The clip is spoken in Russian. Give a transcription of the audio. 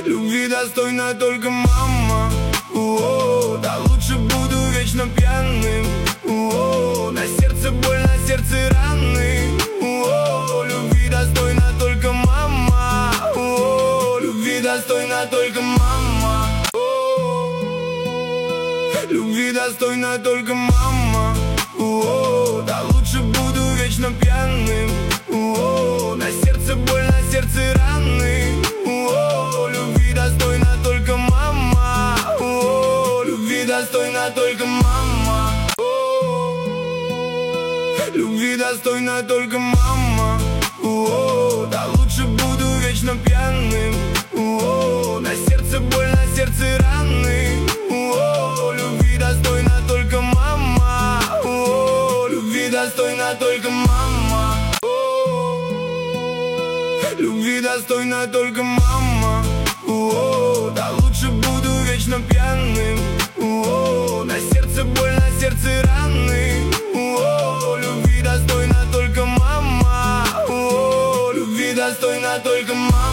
Любви достойна только мама. Да лучше буду вечно пьяным. На сердце боль, на сердце раны. Любви достойна только мама. Любви достойна только мама. Любви достойна только мама. Да лучше буду вечно пьяным. На сердце боль, на сердце раны. Любви достойна только мама. Любви достойна только мама. Любви достойна только мама. Да лучше буду вечно пьяным. На сердце боль, на сердце раны. Любви достойна только мама. Любви достойна только мама. Любви достойна только мама. Да лучше буду вечно пьяным. На сердце боль, на сердце раны. Любви достойна только мама. Любви достойна только мама.